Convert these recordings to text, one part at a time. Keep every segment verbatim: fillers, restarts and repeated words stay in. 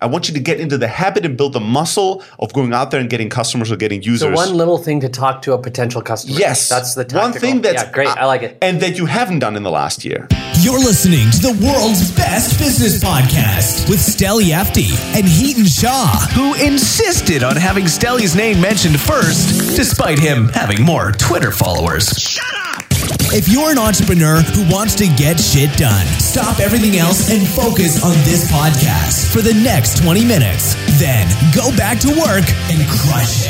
I want you to get into the habit and build the muscle of going out there and getting customers or getting users. So one little thing to talk to a potential customer. Yes. That's the tactical. One thing that's yeah, great. I like it. And that you haven't done in the last year. You're listening to the world's best business podcast with Steli Efti and Hiten Shah, who insisted on having Steli's name mentioned first, despite him having more Twitter followers. Shut up! If you're an entrepreneur who wants to get shit done, stop everything else and focus on this podcast for the next twenty minutes. Then go back to work and crush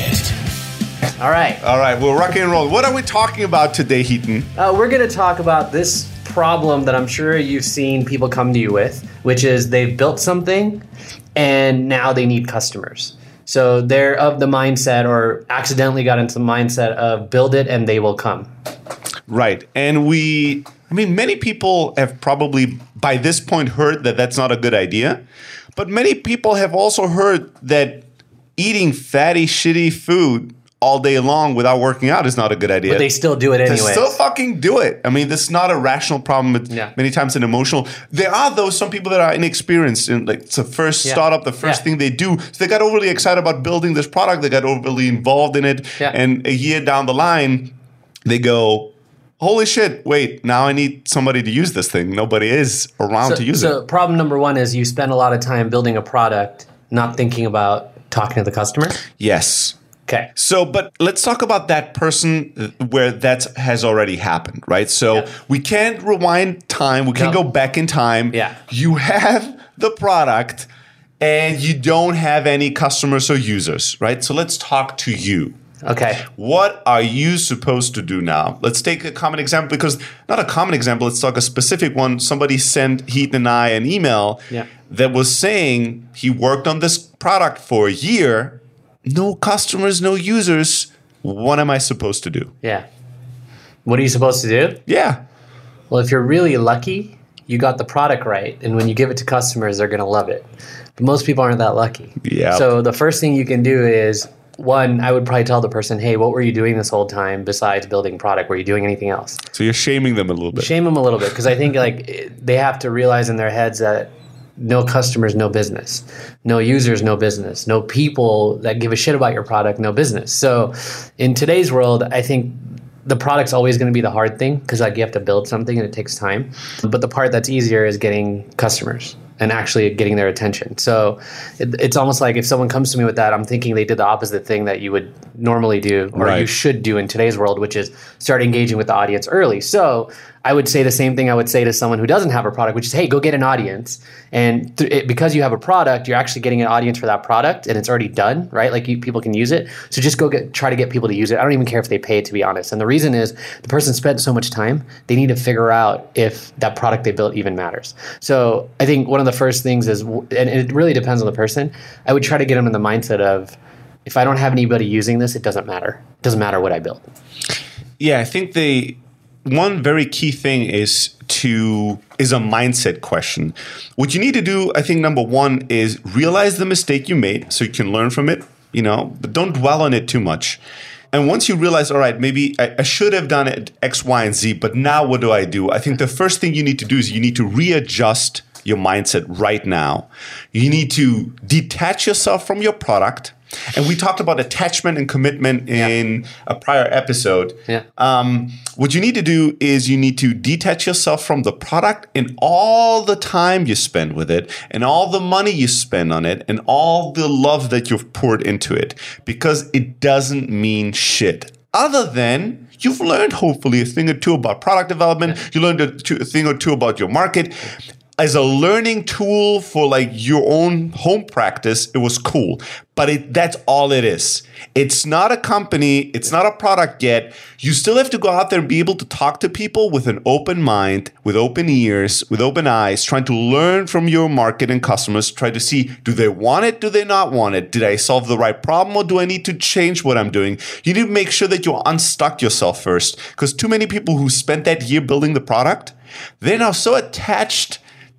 it. All right. All right, we're rocking and rolling. What are we talking about today, Hiten? Uh, we're going to talk about this problem that I'm sure you've seen people come to you with, which is they've built something and now they need customers. So they're of the mindset or accidentally got into the mindset of build it and they will come. Right. And we, I mean, many people have probably by this point heard that that's not a good idea. But many people have also heard that eating fatty, shitty food all day long without working out is not a good idea. But they still do it anyway. They still fucking do it. I mean, this is not a rational problem. It's yeah. many times an emotional. There are those, some people that are inexperienced in like it's the first yeah. startup, the first yeah. thing they do. So they got overly excited about building this product. They got overly involved in it. Yeah. And a year down the line, they go, holy shit, wait, now I need somebody to use this thing. Nobody is around so, to use so it. So problem number one is you spend a lot of time building a product, not thinking about talking to the customer? Yes. Okay. So, but let's talk about that person where that has already happened, right? So yeah. we can't rewind time. We can't no. go back in time. Yeah. You have the product and you don't have any customers or users, right? So let's talk to you. Okay. What are you supposed to do now? Let's take a common example because not a common example. Let's talk a specific one. Somebody sent Hiten and I an email yeah. that was saying he worked on this product for a year. No customers, no users. What am I supposed to do? Yeah. What are you supposed to do? Yeah. Well, if you're really lucky, you got the product right. And when you give it to customers, they're going to love it. But most people aren't that lucky. Yeah. So the first thing you can do is, one, I would probably tell the person, hey, what were you doing this whole time besides building product? Were you doing anything else? So you're shaming them a little bit. Shame them a little bit because I think like they have to realize in their heads that no customers, no business. No users, no business. No people that give a shit about your product, no business. So in today's world, I think the product's always going to be the hard thing because like you have to build something and it takes time. But the part that's easier is getting customers and actually getting their attention. So it, it's almost like if someone comes to me with that, I'm thinking they did the opposite thing that you would normally do or right. you should do in today's world, which is start engaging with the audience early. So I would say the same thing I would say to someone who doesn't have a product, which is, hey, go get an audience. And th- it, because you have a product, you're actually getting an audience for that product and it's already done, right? Like you, people can use it. So just go get, try to get people to use it. I don't even care if they pay it, to be honest. And the reason is the person spent so much time, they need to figure out if that product they built even matters. So I think one of the first things is, and it really depends on the person, I would try to get them in the mindset of, if I don't have anybody using this, it doesn't matter. It doesn't matter what I built. Yeah, I think they... One very key thing is to is a mindset question. What you need to do, I think, number one is realize the mistake you made so you can learn from it, you know, but don't dwell on it too much. And once you realize, all right, maybe I, I should have done it X, Y, and Z, but now what do I do? I think the first thing you need to do is you need to readjust your mindset right now. You need to detach yourself from your product. And we talked about attachment and commitment in yeah. a prior episode. Yeah. Um, what you need to do is you need to detach yourself from the product and all the time you spend with it and all the money you spend on it and all the love that you've poured into it because it doesn't mean shit. Other than you've learned hopefully a thing or two about product development. Yeah. You learned a, two, a thing or two about your market. As a learning tool for like your own home practice, it was cool. But it, that's all it is. It's not a company. It's not a product yet. You still have to go out there and be able to talk to people with an open mind, with open ears, with open eyes, trying to learn from your market and customers, try to see, do they want it? Do they not want it? Did I solve the right problem or do I need to change what I'm doing? You need to make sure that you unstuck yourself first because too many people who spent that year building the product, they're now so attached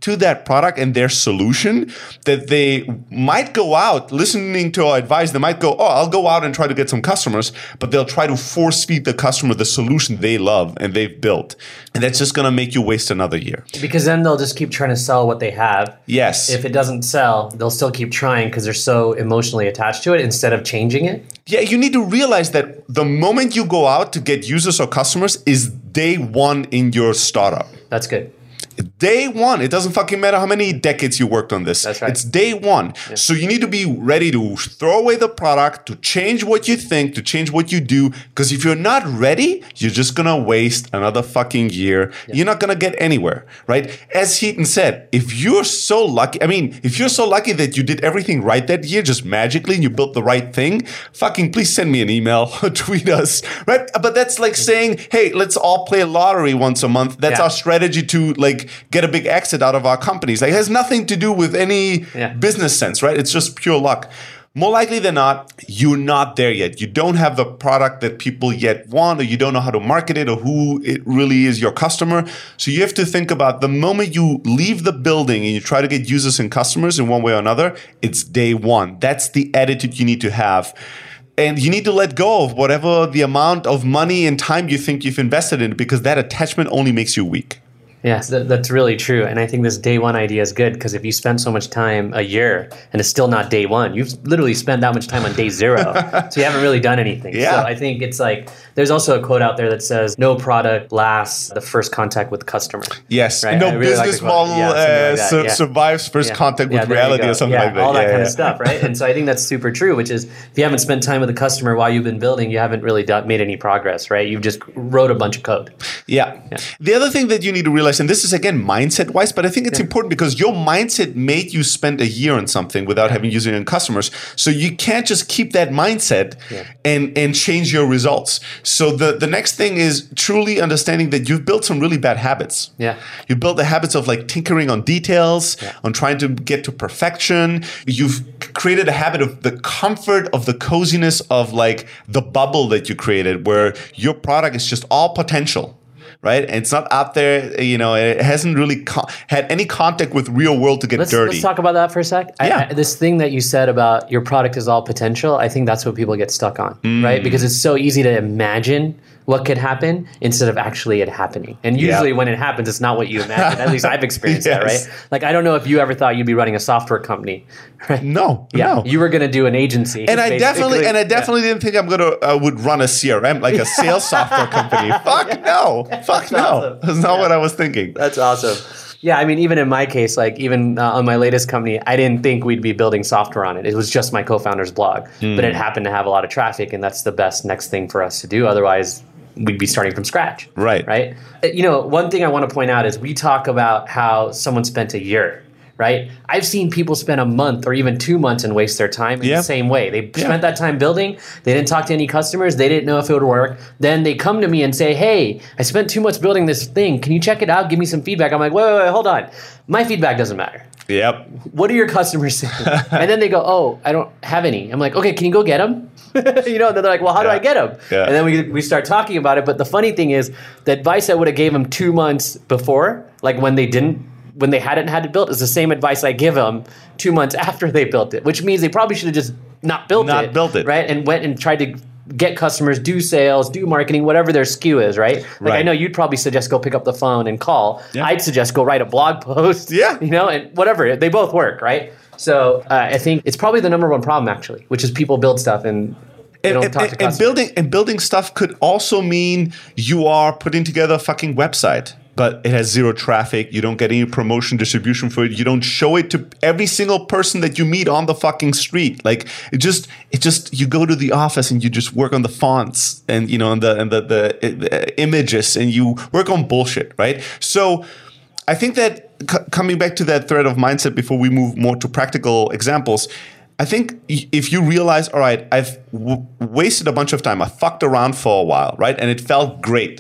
to that product and their solution that they might go out listening to our advice. They might go, oh, I'll go out and try to get some customers, but they'll try to force feed the customer the solution they love and they've built. And that's just going to make you waste another year. Because then they'll just keep trying to sell what they have. Yes. If it doesn't sell, they'll still keep trying because they're so emotionally attached to it instead of changing it. Yeah, you need to realize that the moment you go out to get users or customers is day one in your startup. That's good. Day one. It doesn't fucking matter how many decades you worked on this. That's right. It's day one. Yeah. So you need to be ready to throw away the product, to change what you think, to change what you do. Because if you're not ready, you're just going to waste another fucking year. Yeah. You're not going to get anywhere, right? As Heaton said, if you're so lucky, I mean, if you're so lucky that you did everything right that year, just magically, and you built the right thing, fucking please send me an email or tweet us, right? But that's like saying, hey, let's all play lottery once a month. That's yeah. our strategy to like get a big exit out of our companies. Like, it has nothing to do with any yeah. business sense, right? It's just pure luck. More likely than not, you're not there yet. You don't have the product that people yet want, or you don't know how to market it, or who it really is your customer. So you have to think about the moment you leave the building and you try to get users and customers in one way or another, it's day one. That's the attitude you need to have. And you need to let go of whatever the amount of money and time you think you've invested in it, because that attachment only makes you weak. Yes, that, that's really true. And I think this day one idea is good because if you spend so much time a year and it's still not day one, you've literally spent that much time on day zero. So you haven't really done anything. Yeah. So I think it's like, there's also a quote out there that says, no product lasts the first contact with the customer. Yes. Right? No really business like model yeah, uh, like su- yeah. survives first yeah. contact with yeah, reality or something yeah, like that. All that yeah, kind yeah. of stuff, right? And so I think that's super true, which is if you haven't spent time with the customer while you've been building, you haven't really done, made any progress, right? You've just wrote a bunch of code. Yeah. yeah. The other thing that you need to realize, and this is again mindset-wise, but I think it's yeah. important because your mindset made you spend a year on something without yeah. having users and customers. So you can't just keep that mindset yeah. and, and change your results. So the, the next thing is truly understanding that you've built some really bad habits. Yeah. You built the habits of like tinkering on details, yeah. on trying to get to perfection. You've created a habit of the comfort of the coziness of like the bubble that you created where your product is just all potential. Right? And it's not out there, you know, it hasn't really co- had any contact with real world to get let's, dirty. Let's talk about that for a sec. Yeah. I, I, this thing that you said about your product is all potential, I think that's what people get stuck on, mm. right? Because it's so easy to imagine what could happen instead of actually it happening. And usually yeah. when it happens, it's not what you imagine. At least I've experienced yes. that, right? Like, I don't know if you ever thought you'd be running a software company, right? No, yeah. no. You were going to do an agency. And I definitely and I definitely yeah. didn't think I'm going to uh, would run a C R M, like a sales software company. Fuck yeah. no. Fuck That's no. Awesome. That's not yeah. what I was thinking. That's awesome. Yeah, I mean, even in my case, like even uh, on my latest company, I didn't think we'd be building software on it. It was just my co-founder's blog. Mm. But it happened to have a lot of traffic, and that's the best next thing for us to do. Otherwise, we'd be starting from scratch. Right. Right. You know, one thing I want to point out is we talk about how someone spent a year. Right? I've seen people spend a month or even two months and waste their time in yeah. the same way. They yeah. spent that time building. They didn't talk to any customers. They didn't know if it would work. Then they come to me and say, hey, I spent two months building this thing. Can you check it out? Give me some feedback. I'm like, wait, wait, wait, hold on. My feedback doesn't matter. Yep. What are your customers saying? And then they go, oh, I don't have any. I'm like, okay, can you go get them? You know, and then they're like, well, how yeah. do I get them? Yeah. And then we we start talking about it. But the funny thing is, the advice I would have gave them two months before, like when they didn't, when they hadn't had it built, is the same advice I give them two months after they built it, which means they probably should have just not built not it. Not built it. Right? And went and tried to get customers, do sales, do marketing, whatever their S K U is, right? Like right. I know you'd probably suggest go pick up the phone and call. Yeah. I'd suggest go write a blog post. Yeah. You know, and whatever. They both work, right? So uh, I think it's probably the number one problem, actually, which is people build stuff and they and, don't and, talk to and customers. building and building stuff could also mean you are putting together a fucking website, but it has zero traffic. You don't get any promotion distribution for it. You don't show it to every single person that you meet on the fucking street. Like it just, it just, you go to the office and you just work on the fonts and, you know, and the, and the, the, the images and you work on bullshit, right? So I think that c- coming back to that thread of mindset before we move more to practical examples, I think if you realize, all right, I've w- wasted a bunch of time. I fucked around for a while, right? And it felt great.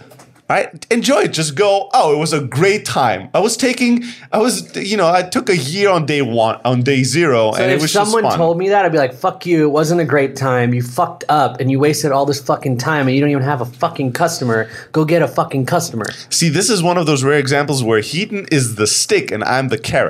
right? Enjoy it. Just go, oh, it was a great time. I was taking, I was, you know, I took a year on day one, on day zero, So and if it was someone just fun. told me that, I'd be like, fuck you, it wasn't a great time. You fucked up and you wasted all this fucking time and you don't even have a fucking customer. Go get a fucking customer. See, this is one of those rare examples where Heaton is the stick and I'm the carrot,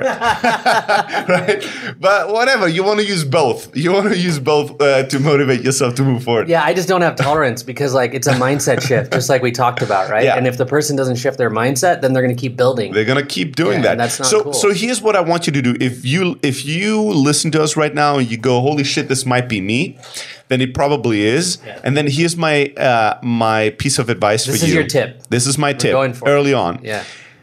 right? But whatever, you want to use both. You want to use both uh, to motivate yourself to move forward. Yeah, I just don't have tolerance because like it's a mindset shift, just like we talked about, right? Yeah. And if the person doesn't shift their mindset, then they're going to keep building. They're gonna keep doing Yeah, that. and that's not so, cool. so here's what I want you to do. If you if you listen to us right now and you go, "Holy shit, this might be me," then it probably is. Yeah. And then here's my uh, my piece of advice This for is you. your tip. This is my tip. going for it. early on. Yeah.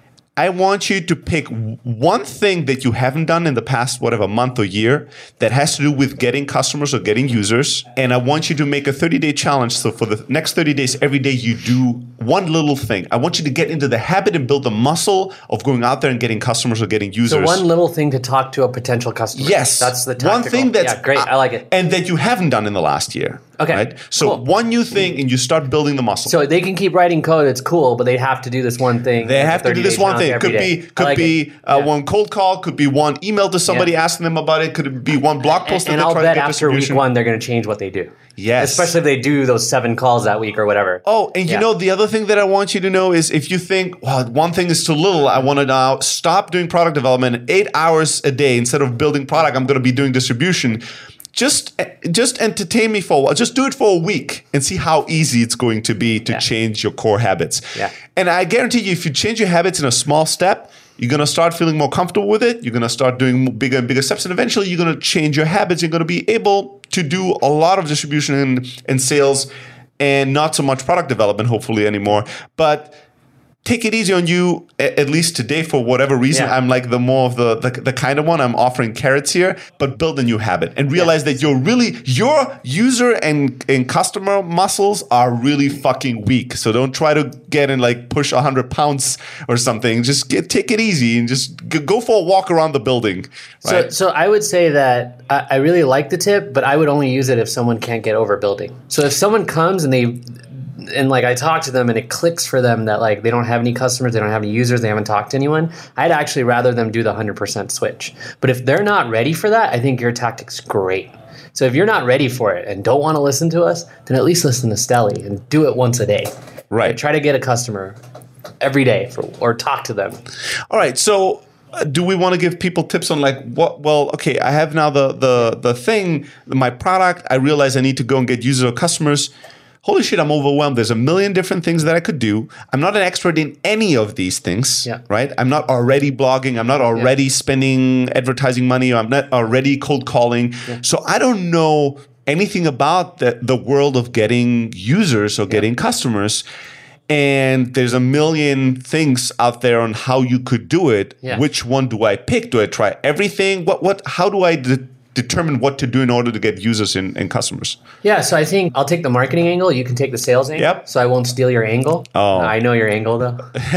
I want you to pick one thing that you haven't done in the past, whatever, month or year, that has to do with getting customers or getting users. And I want you to make a thirty-day challenge. So for the next thirty days, every day you do one little thing. I want you to get into the habit and build the muscle of going out there and getting customers or getting users. So one little thing to talk to a potential customer. Yes. That's the tactical. one thing that's yeah, great. I like it. And that you haven't done in the last year. Okay, Right? So cool. one new thing and you start building the muscle. So they can keep writing code. It's cool, but they have to do this one thing. They like a have to do thirty-day this one challenge thing. every Could day. be I could like be it. uh, Yeah. one cold call. Could be one email to somebody Yeah. asking them about it. Could it be one blog post And that I'll they're trying bet to get after week distribution. one they're going to change what they do. Yes. Especially if they do those seven calls that week or whatever. Oh, and you Yeah. know, the other thing that I want you to know is if you think, well, one thing is too little, I want to now stop doing product development eight hours a day instead of building product, I'm going to be doing distribution. Just, just entertain me for a while. Just do it for a week and see how easy it's going to be to Yeah. change your core habits. Yeah. And I guarantee you, if you change your habits in a small step, you're going to start feeling more comfortable with it. You're going to start doing bigger and bigger steps. And eventually, you're going to change your habits. You're going to be able to do a lot of distribution and, and sales and not so much product development, hopefully, anymore. But take it easy on you, a- at least today, for whatever reason. Yeah. I'm like the more of the, the the kind of one. I'm offering carrots here, but build a new habit and realize that you're really, your user and, and customer muscles are really fucking weak. So don't try to get and like push one hundred pounds or something. Just get, take it easy and just g- go for a walk around the building. So, Right? so I would say that I, I really like the tip, but I would only use it if someone can't get over building. So if someone comes and they, and like I talk to them and it clicks for them that like they don't have any customers, they don't have any users, they haven't talked to anyone, I'd actually rather them do the one hundred percent switch. But if they're not ready for that, I think your tactic's great. So if you're not ready for it and don't want to listen to us, then at least listen to Stelly and do it once a day. Right. Try to get a customer every day for, or talk to them. All right. So, uh, do we want to give people tips on like what? Well, okay, I have now the the the thing, my product. I realize I need to go and get users or customers. Holy shit, I'm overwhelmed. There's a million different things that I could do. I'm not an expert in any of these things, Yeah. right? I'm not already blogging. I'm not already spending advertising money. Or I'm not already cold calling. So I don't know anything about the, the world of getting users or getting customers. And there's a million things out there on how you could do it. Yeah. Which one do I pick? Do I try everything? What? What? How do I de- determine what to do in order to get users and, and customers? Yeah, so I think I'll take the marketing angle. You can take the sales angle. Yep. So I won't steal your angle. Oh. Uh, I know your angle though.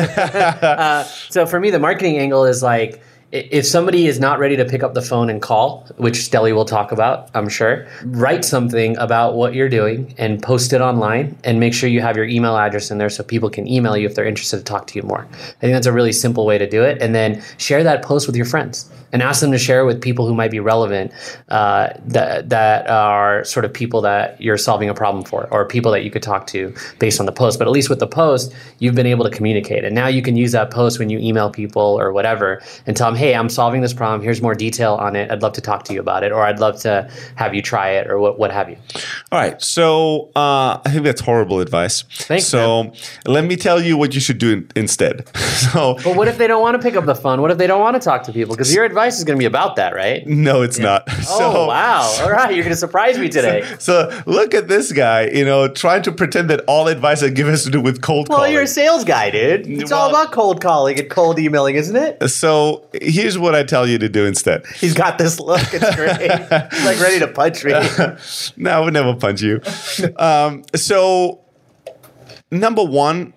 uh, so for me, the marketing angle is like i- if somebody is not ready to pick up the phone and call, which Stelly will talk about, I'm sure, write something about what you're doing and post it online and make sure you have your email address in there so people can email you if they're interested to talk to you more. I think that's a really simple way to do it. And then share that post with your friends and ask them to share it with people who might be relevant, uh, that that are sort of people that you're solving a problem for, or people that you could talk to based on the post. But at least with the post, you've been able to communicate, and now you can use that post when you email people or whatever, and tell them, "Hey, I'm solving this problem. Here's more detail on it. I'd love to talk to you about it, or I'd love to have you try it, or what what have you." All right. So uh, I think that's horrible advice. Thanks, So let me tell you what you should do in- instead. So But what if they don't want to pick up the phone? What if they don't want to talk to people? Because your advice is going to be about that, right? no, it's not. Oh, So, wow. All right. You're going to surprise me today. So look at this guy, you know, trying to pretend that all advice I give has to do with cold Well, calling. you're a sales guy, dude. It's all Well- about cold calling and cold emailing, isn't it? So here's what I tell you to do instead. He's got this look. It's great. He's like ready to punch me. No, I would never punch you. Um, so number one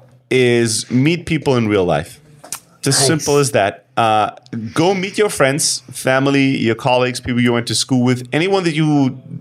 is meet people in real life. It's as Nice. simple as that. Uh, go meet your friends, family, your colleagues, people you went to school with, anyone that you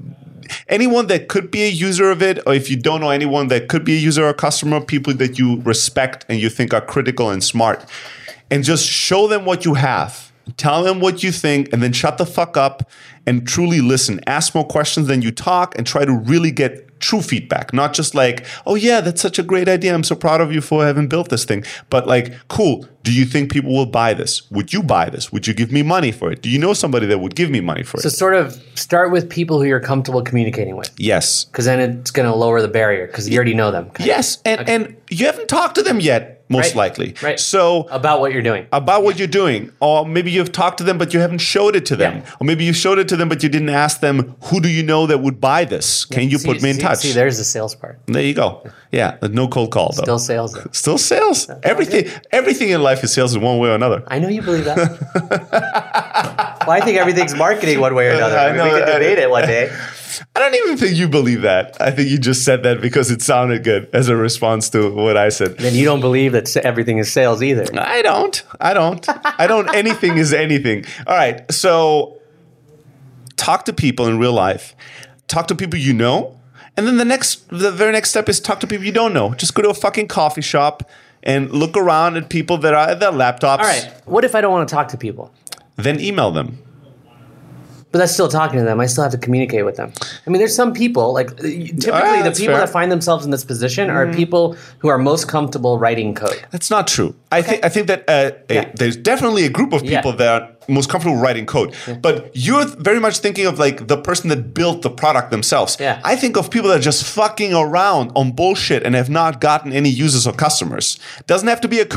anyone that could be a user of it, or if you don't know anyone that could be a user or customer, people that you respect and you think are critical and smart, and just show them what you have. Tell them what you think, and then shut the fuck up and truly listen. Ask more questions than you talk, and try to really get true feedback. Not just like, oh yeah, that's such a great idea. I'm so proud of you for having built this thing. But like, cool, do you think people will buy this? Would you buy this? Would you give me money for it? Do you know somebody that would give me money for it? So sort of start with people who you're comfortable communicating with. Yes. Because then it's going to lower the barrier because you already know them. Yes. And, Okay. and you haven't talked to them yet. Most Right. likely. Right. So About what you're doing. about what you're doing, or maybe you've talked to them but you haven't showed it to them, Yeah. or maybe you showed it to them but you didn't ask them, who do you know that would buy this? Can you See- put me in see- touch? See, there's the sales part. There you go. Yeah, no cold call though. Still sales. though. Still sales. Everything everything in life is sales in one way or another. I know you believe that. Well, I think everything's marketing one way or another. I mean, we I know, could I- debate it one day. I don't even think you believe that. I think you just said that because it sounded good as a response to what I said. Then you don't believe that sa- everything is sales either. I don't. I don't. I don't. Anything is anything. All right. So talk to people in real life. Talk to people you know. And then the next, the very next step is talk to people you don't know. Just go to a fucking coffee shop and look around at people that are at their laptops. All right. What if I don't want to talk to people? Then email them. But that's still talking to them. I still have to communicate with them. I mean, there's some people, like uh, typically Ah, the that's people fair. that find themselves in this position are people who are most comfortable writing code. That's not true. I think I think that uh, Yeah. a, there's definitely a group of people Yeah. that are most comfortable writing code. But you're very much thinking of like the person that built the product themselves. Yeah. I think of people that are just fucking around on bullshit and have not gotten any users or customers. Doesn't have to be a